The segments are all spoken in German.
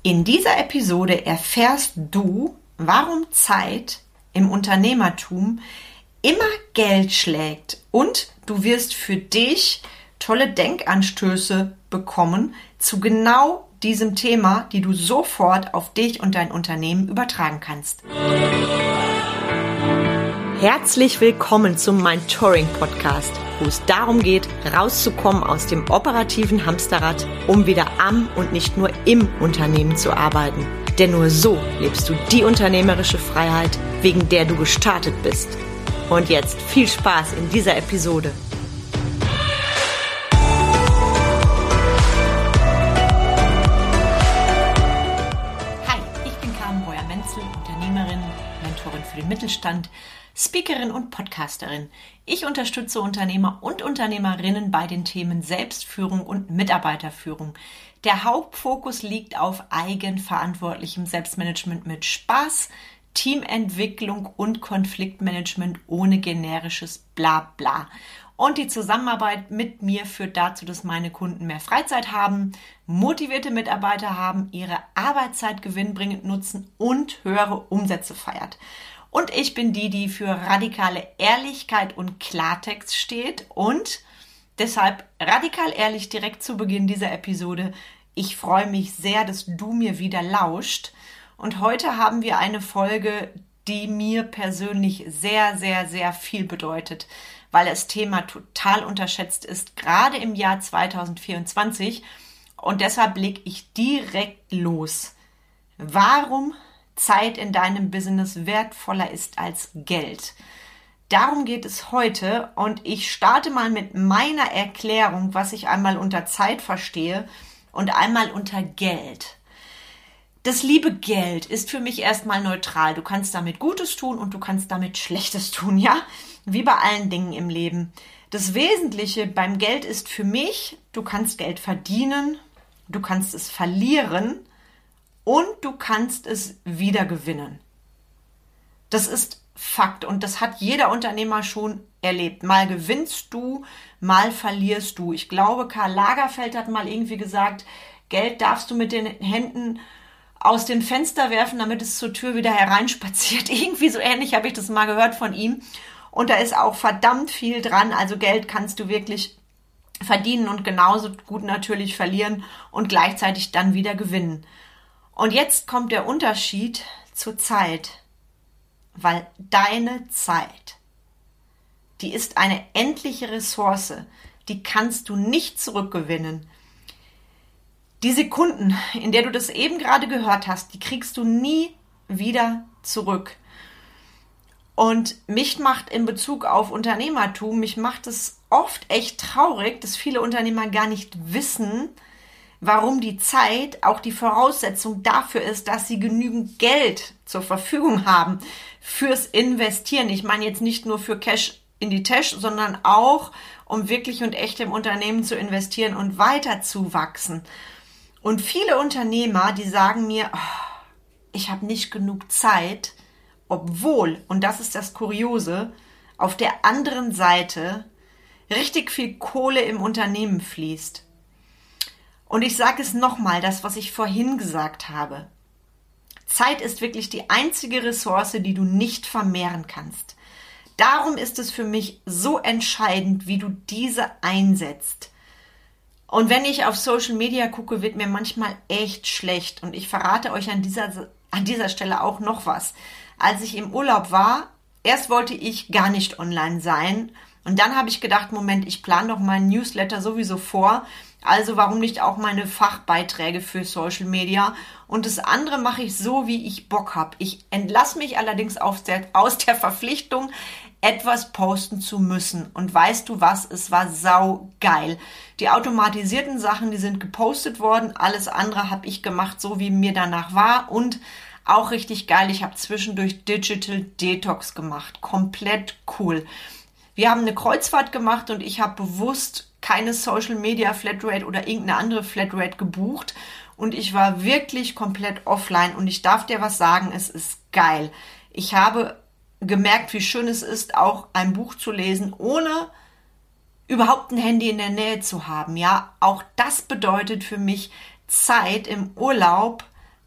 In dieser Episode erfährst du, warum Zeit im Unternehmertum immer Geld schlägt und du wirst für dich tolle Denkanstöße bekommen zu genau diesem Thema, die du sofort auf dich und dein Unternehmen übertragen kannst. Herzlich willkommen zum Mentoring-Podcast, wo es darum geht, rauszukommen aus dem operativen Hamsterrad, um wieder am und nicht nur im Unternehmen zu arbeiten. Denn nur so lebst du die unternehmerische Freiheit, wegen der du gestartet bist. Und jetzt viel Spaß in dieser Episode. Hi, ich bin Carmen Breuer-Menzel, Unternehmerin, Mentorin für den Mittelstand, Speakerin und Podcasterin. Ich unterstütze Unternehmer und Unternehmerinnen bei den Themen Selbstführung und Mitarbeiterführung. Der Hauptfokus liegt auf eigenverantwortlichem Selbstmanagement mit Spaß, Teamentwicklung und Konfliktmanagement ohne generisches Blabla. Und die Zusammenarbeit mit mir führt dazu, dass meine Kunden mehr Freizeit haben, motivierte Mitarbeiter haben, ihre Arbeitszeit gewinnbringend nutzen und höhere Umsätze feiert. Und ich bin die für radikale Ehrlichkeit und Klartext steht und deshalb radikal ehrlich direkt zu Beginn dieser Episode. Ich freue mich sehr, dass du mir wieder lauscht. Und heute haben wir eine Folge, die mir persönlich sehr, sehr, sehr viel bedeutet, weil das Thema total unterschätzt ist, gerade im Jahr 2024. Und deshalb lege ich direkt los. Warum Zeit in deinem Business wertvoller ist als Geld? Darum geht es heute und ich starte mal mit meiner Erklärung, was ich einmal unter Zeit verstehe und einmal unter Geld. Das liebe Geld ist für mich erstmal neutral. Du kannst damit Gutes tun und du kannst damit Schlechtes tun, ja? Wie bei allen Dingen im Leben. Das Wesentliche beim Geld ist für mich, du kannst Geld verdienen, du kannst es verlieren und du kannst es wieder gewinnen. Das ist Fakt und das hat jeder Unternehmer schon erlebt. Mal gewinnst du, mal verlierst du. Ich glaube, Karl Lagerfeld hat mal irgendwie gesagt, Geld darfst du mit den Händen aus dem Fenster werfen, damit es zur Tür wieder hereinspaziert. Irgendwie so ähnlich habe ich das mal gehört von ihm. Und da ist auch verdammt viel dran. Also Geld kannst du wirklich verdienen und genauso gut natürlich verlieren und gleichzeitig dann wieder gewinnen. Und jetzt kommt der Unterschied zur Zeit, weil deine Zeit, die ist eine endliche Ressource, die kannst du nicht zurückgewinnen. Die Sekunden, in der du das eben gerade gehört hast, die kriegst du nie wieder zurück. Und mich macht in Bezug auf Unternehmertum, mich macht es oft echt traurig, dass viele Unternehmer gar nicht wissen, warum die Zeit auch die Voraussetzung dafür ist, dass sie genügend Geld zur Verfügung haben fürs Investieren. Ich meine jetzt nicht nur für Cash in die Tasche, sondern auch, um wirklich und echt im Unternehmen zu investieren und weiter zu wachsen. Und viele Unternehmer, die sagen mir, oh, ich habe nicht genug Zeit, obwohl, und das ist das Kuriose, auf der anderen Seite richtig viel Kohle im Unternehmen fließt. Und ich sage es nochmal, das, was ich vorhin gesagt habe. Zeit ist wirklich die einzige Ressource, die du nicht vermehren kannst. Darum ist es für mich so entscheidend, wie du diese einsetzt. Und wenn ich auf Social Media gucke, wird mir manchmal echt schlecht. Und ich verrate euch an dieser Stelle auch noch was. Als ich im Urlaub war, erst wollte ich gar nicht online sein. Und dann habe ich gedacht, Moment, ich plane doch meinen Newsletter sowieso vor. Also warum nicht auch meine Fachbeiträge für Social Media? Und das andere mache ich so, wie ich Bock habe. Ich entlasse mich allerdings aus der Verpflichtung, etwas posten zu müssen. Und weißt du was? Es war saugeil. Die automatisierten Sachen, die sind gepostet worden. Alles andere habe ich gemacht, so wie mir danach war. Und auch richtig geil, ich habe zwischendurch Digital Detox gemacht. Komplett cool. Wir haben eine Kreuzfahrt gemacht und ich habe bewusst keine Social Media Flatrate oder irgendeine andere Flatrate gebucht und ich war wirklich komplett offline und ich darf dir was sagen, es ist geil. Ich habe gemerkt, wie schön es ist, auch ein Buch zu lesen, ohne überhaupt ein Handy in der Nähe zu haben. Ja, auch das bedeutet für mich, Zeit im Urlaub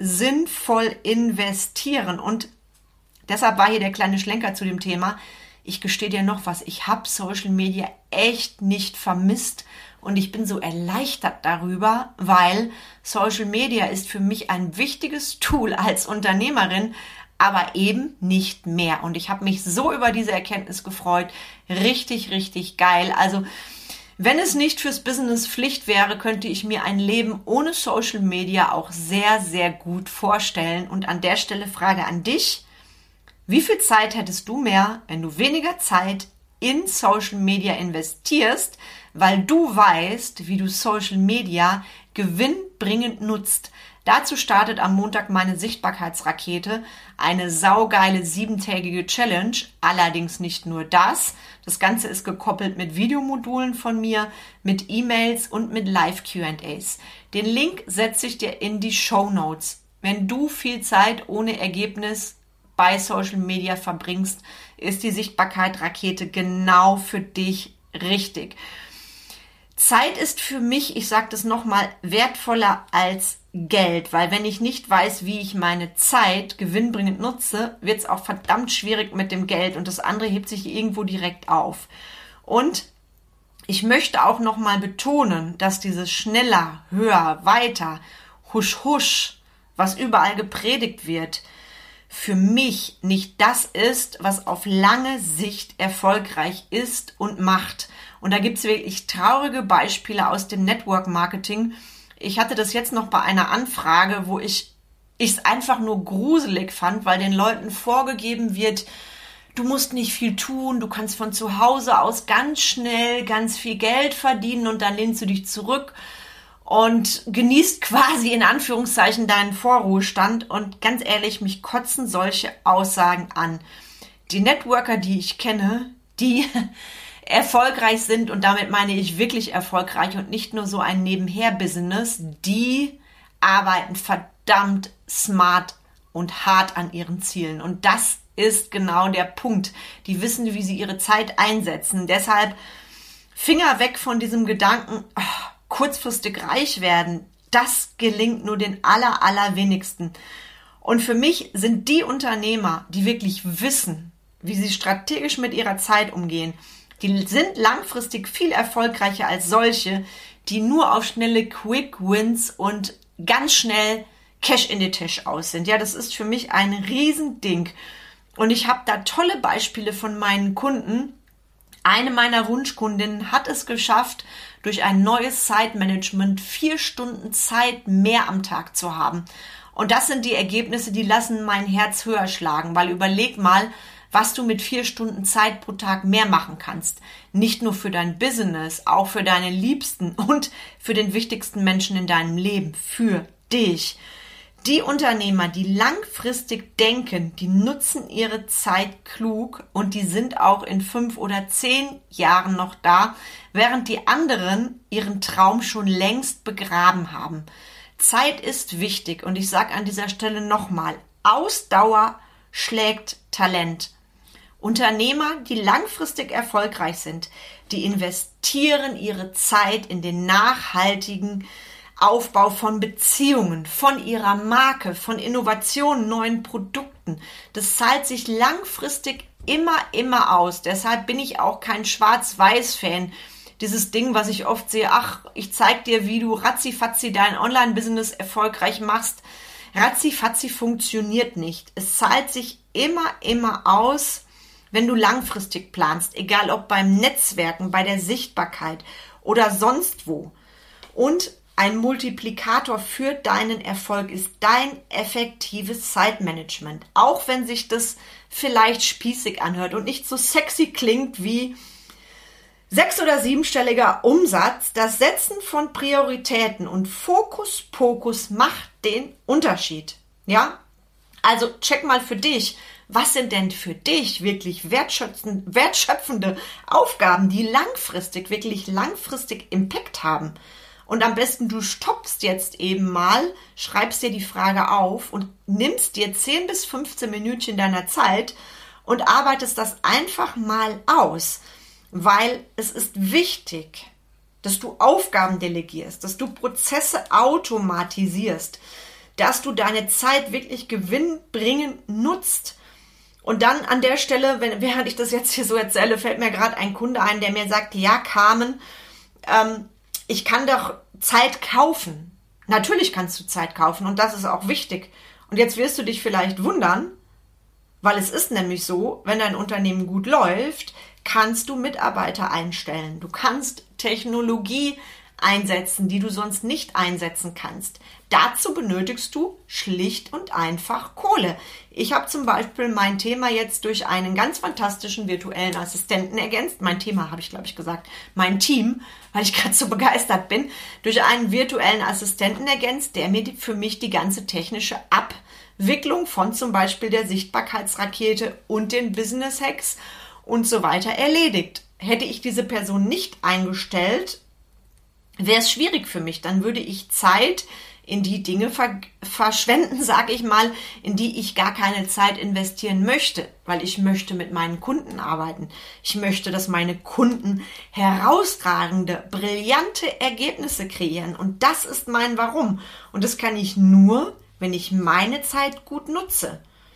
sinnvoll investieren. Und deshalb war hier der kleine Schlenker zu dem Thema. Ich gestehe dir noch was, ich habe Social Media echt nicht vermisst und ich bin so erleichtert darüber, weil Social Media ist für mich ein wichtiges Tool als Unternehmerin, aber eben nicht mehr. Und ich habe mich so über diese Erkenntnis gefreut. Richtig, richtig geil. Also wenn es nicht fürs Business Pflicht wäre, könnte ich mir ein Leben ohne Social Media auch sehr, sehr gut vorstellen. Und an der Stelle Frage an dich. Wie viel Zeit hättest du mehr, wenn du weniger Zeit in Social Media investierst, weil du weißt, wie du Social Media gewinnbringend nutzt? Dazu startet am Montag meine Sichtbarkeitsrakete, eine saugeile 7-tägige Challenge. Allerdings nicht nur das. Das Ganze ist gekoppelt mit Videomodulen von mir, mit E-Mails und mit Live-Q&As. Den Link setze ich dir in die Shownotes. Wenn du viel Zeit ohne Ergebnis bei Social Media verbringst, ist die Sichtbarkeit-Rakete genau für dich richtig. Zeit ist für mich, ich sage das nochmal, wertvoller als Geld, weil wenn ich nicht weiß, wie ich meine Zeit gewinnbringend nutze, wird es auch verdammt schwierig mit dem Geld und das andere hebt sich irgendwo direkt auf. Und ich möchte auch nochmal betonen, dass dieses schneller, höher, weiter, husch, husch, was überall gepredigt wird, für mich nicht das ist, was auf lange Sicht erfolgreich ist und macht. Und da gibt es wirklich traurige Beispiele aus dem Network Marketing. Ich hatte das jetzt noch bei einer Anfrage, wo ich es einfach nur gruselig fand, weil den Leuten vorgegeben wird, du musst nicht viel tun, du kannst von zu Hause aus ganz schnell ganz viel Geld verdienen und dann lehnst du dich zurück und genießt quasi in Anführungszeichen deinen Vorruhestand. Und ganz ehrlich, mich kotzen solche Aussagen an. Die Networker, die ich kenne, die erfolgreich sind, und damit meine ich wirklich erfolgreich und nicht nur so ein Nebenher-Business, die arbeiten verdammt smart und hart an ihren Zielen. Und das ist genau der Punkt. Die wissen, wie sie ihre Zeit einsetzen. Deshalb Finger weg von diesem Gedanken, kurzfristig reich werden. Das gelingt nur den allerwenigsten. Und für mich sind die Unternehmer, die wirklich wissen, wie sie strategisch mit ihrer Zeit umgehen, die sind langfristig viel erfolgreicher als solche, die nur auf schnelle Quick Wins und ganz schnell Cash in the Tash aus sind. Ja, das ist für mich ein Riesending. Und ich habe da tolle Beispiele von meinen Kunden. Eine meiner Wunschkundinnen hat es geschafft, durch ein neues Zeitmanagement 4 Stunden Zeit mehr am Tag zu haben. Und das sind die Ergebnisse, die lassen mein Herz höher schlagen, weil überleg mal, was du mit 4 Stunden Zeit pro Tag mehr machen kannst. Nicht nur für dein Business, auch für deine Liebsten und für den wichtigsten Menschen in deinem Leben, für dich. Die Unternehmer, die langfristig denken, die nutzen ihre Zeit klug und die sind auch in 5 oder 10 Jahren noch da, während die anderen ihren Traum schon längst begraben haben. Zeit ist wichtig und ich sage an dieser Stelle nochmal, Ausdauer schlägt Talent. Unternehmer, die langfristig erfolgreich sind, die investieren ihre Zeit in den nachhaltigen Aufbau von Beziehungen, von ihrer Marke, von Innovationen, neuen Produkten. Das zahlt sich langfristig immer aus. Deshalb bin ich auch kein Schwarz-Weiß-Fan. Dieses Ding, was ich oft sehe, ich zeig dir, wie du ratzifatzi dein Online-Business erfolgreich machst. Ratzifatzi funktioniert nicht. Es zahlt sich immer aus, wenn du langfristig planst, egal ob beim Netzwerken, bei der Sichtbarkeit oder sonst wo. Und ein Multiplikator für deinen Erfolg ist dein effektives Zeitmanagement. Auch wenn sich das vielleicht spießig anhört und nicht so sexy klingt wie 6- oder 7-stelliger Umsatz, das Setzen von Prioritäten und Fokus macht den Unterschied. Ja? Also check mal für dich, was sind denn für dich wirklich wertschöpfende Aufgaben, die wirklich langfristig Impact haben? Und am besten du stoppst jetzt eben mal, schreibst dir die Frage auf und nimmst dir 10 bis 15 Minütchen deiner Zeit und arbeitest das einfach mal aus. Weil es ist wichtig, dass du Aufgaben delegierst, dass du Prozesse automatisierst, dass du deine Zeit wirklich gewinnbringend nutzt. Und dann an der Stelle, während ich das jetzt hier so erzähle, fällt mir gerade ein Kunde ein, der mir sagt, ja Carmen, ich kann doch Zeit kaufen. Natürlich kannst du Zeit kaufen und das ist auch wichtig. Und jetzt wirst du dich vielleicht wundern, weil es ist nämlich so, wenn dein Unternehmen gut läuft, kannst du Mitarbeiter einstellen. Du kannst Technologie einsetzen, die du sonst nicht einsetzen kannst. Dazu benötigst du schlicht und einfach Kohle. Ich habe zum Beispiel mein Thema jetzt durch einen ganz fantastischen virtuellen Assistenten ergänzt. Mein Thema habe ich, glaube ich, gesagt. Mein Team, weil ich gerade so begeistert bin, durch einen virtuellen Assistenten ergänzt, der mir für mich die ganze technische Abwicklung von zum Beispiel der Sichtbarkeitsrakete und den Business Hacks und so weiter erledigt. Hätte ich diese Person nicht eingestellt, wäre es schwierig für mich. Dann würde ich Zeit in die Dinge verschwenden, sage ich mal, in die ich gar keine Zeit investieren möchte, weil ich möchte mit meinen Kunden arbeiten. Ich möchte, dass meine Kunden herausragende, brillante Ergebnisse kreieren. Und das ist mein Warum. Und das kann ich nur, wenn ich meine Zeit gut nutze.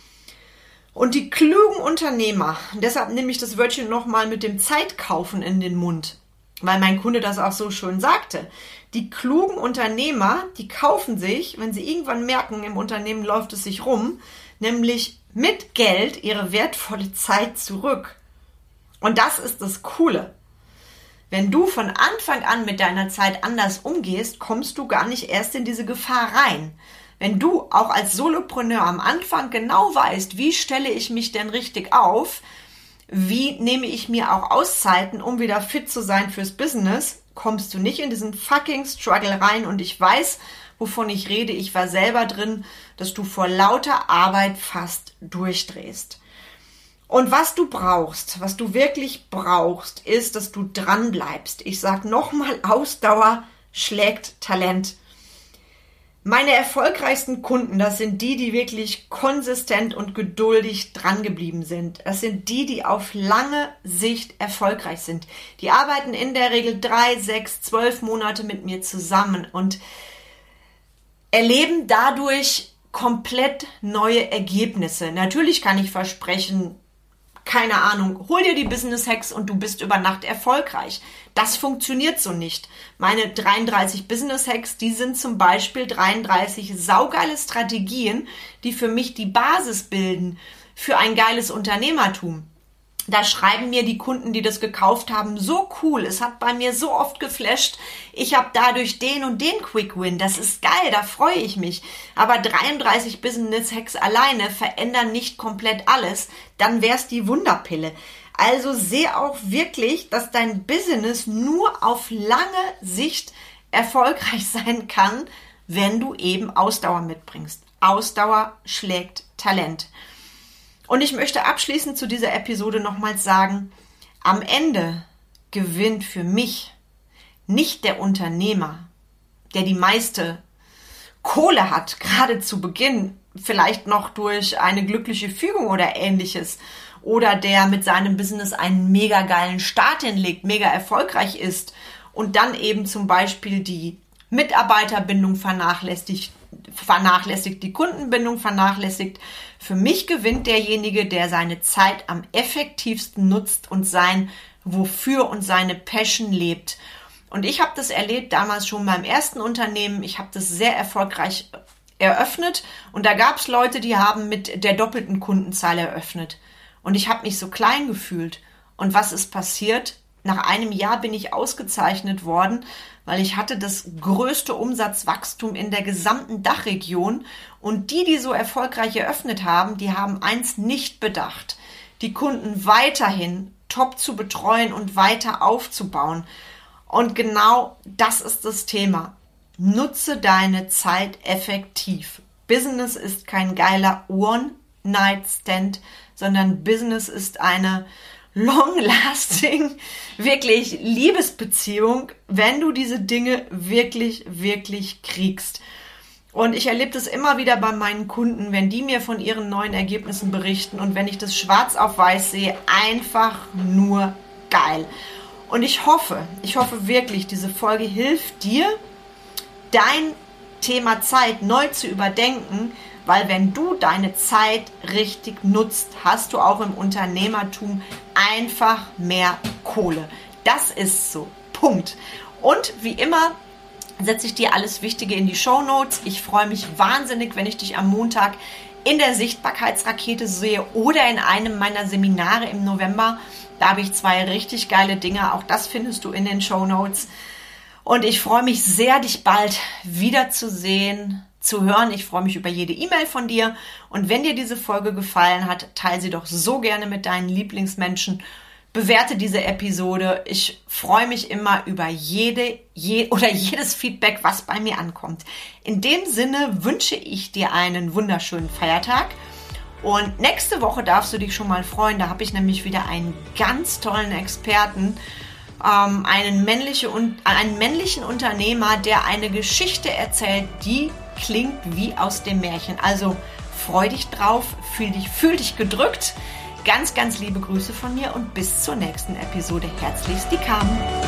Und die klugen Unternehmer, deshalb nehme ich das Wörtchen nochmal mit dem Zeitkaufen in den Mund, weil mein Kunde das auch so schön sagte. Die klugen Unternehmer, die kaufen sich, wenn sie irgendwann merken, im Unternehmen läuft es sich rum, nämlich mit Geld ihre wertvolle Zeit zurück. Und das ist das Coole. Wenn du von Anfang an mit deiner Zeit anders umgehst, kommst du gar nicht erst in diese Gefahr rein. Wenn du auch als Solopreneur am Anfang genau weißt, wie stelle ich mich denn richtig auf, wie nehme ich mir auch Auszeiten, um wieder fit zu sein fürs Business, kommst du nicht in diesen fucking Struggle rein. Und ich weiß, wovon ich rede. Ich war selber drin, dass du vor lauter Arbeit fast durchdrehst. Und was du brauchst, was du wirklich brauchst, ist, dass du dran bleibst. Ich sage nochmal, Ausdauer schlägt Talent. Meine erfolgreichsten Kunden, das sind die wirklich konsistent und geduldig dran geblieben sind. Das sind die auf lange Sicht erfolgreich sind. Die arbeiten in der Regel 3, 6, 12 Monate mit mir zusammen und erleben dadurch komplett neue Ergebnisse. Natürlich kann ich versprechen, keine Ahnung, hol dir die Business Hacks und du bist über Nacht erfolgreich. Das funktioniert so nicht. Meine 33 Business Hacks, die sind zum Beispiel 33 saugeile Strategien, die für mich die Basis bilden für ein geiles Unternehmertum. Da schreiben mir die Kunden, die das gekauft haben, so cool, es hat bei mir so oft geflasht, ich habe dadurch den und den Quick Win, das ist geil, da freue ich mich. Aber 33 Business Hacks alleine verändern nicht komplett alles, dann wär's die Wunderpille. Also sehe auch wirklich, dass dein Business nur auf lange Sicht erfolgreich sein kann, wenn du eben Ausdauer mitbringst. Ausdauer schlägt Talent. Und ich möchte abschließend zu dieser Episode nochmals sagen, am Ende gewinnt für mich nicht der Unternehmer, der die meiste Kohle hat, gerade zu Beginn, vielleicht noch durch eine glückliche Fügung oder ähnliches, oder der mit seinem Business einen mega geilen Start hinlegt, mega erfolgreich ist und dann eben zum Beispiel die Mitarbeiterbindung vernachlässigt, die Kundenbindung vernachlässigt. Für mich gewinnt derjenige, der seine Zeit am effektivsten nutzt und sein Wofür und seine Passion lebt. Und ich habe das erlebt damals schon beim ersten Unternehmen. Ich habe das sehr erfolgreich eröffnet und da gab es Leute, die haben mit der doppelten Kundenzahl eröffnet. Und ich habe mich so klein gefühlt. Und was ist passiert? Nach einem Jahr bin ich ausgezeichnet worden, weil ich hatte das größte Umsatzwachstum in der gesamten Dachregion. Und die so erfolgreich eröffnet haben, die haben eins nicht bedacht: die Kunden weiterhin top zu betreuen und weiter aufzubauen. Und genau das ist das Thema. Nutze deine Zeit effektiv. Business ist kein geiler One-Night-Stand, sondern Business ist eine long-lasting, wirklich Liebesbeziehung, wenn du diese Dinge wirklich, wirklich kriegst. Und ich erlebe das immer wieder bei meinen Kunden, wenn die mir von ihren neuen Ergebnissen berichten und wenn ich das schwarz auf weiß sehe, einfach nur geil. Und ich hoffe wirklich, diese Folge hilft dir, dein Thema Zeit neu zu überdenken, weil wenn du deine Zeit richtig nutzt, hast du auch im Unternehmertum einfach mehr Kohle. Das ist so. Punkt. Und wie immer setze ich dir alles Wichtige in die Shownotes. Ich freue mich wahnsinnig, wenn ich dich am Montag in der Sichtbarkeitsrakete sehe oder in einem meiner Seminare im November. Da habe ich 2 richtig geile Dinge. Auch das findest du in den Shownotes. Und ich freue mich sehr, dich bald wiederzusehen, zu hören. Ich freue mich über jede E-Mail von dir. Und wenn dir diese Folge gefallen hat, teile sie doch so gerne mit deinen Lieblingsmenschen. Bewerte diese Episode. Ich freue mich immer über jedes Feedback, was bei mir ankommt. In dem Sinne wünsche ich dir einen wunderschönen Feiertag. Und nächste Woche darfst du dich schon mal freuen. Da habe ich nämlich wieder einen ganz tollen Experten, einen männlichen Unternehmer, der eine Geschichte erzählt, die klingt wie aus dem Märchen. Also freu dich drauf, fühl dich gedrückt. Ganz, ganz liebe Grüße von mir und bis zur nächsten Episode. Herzlichst, die Carmen.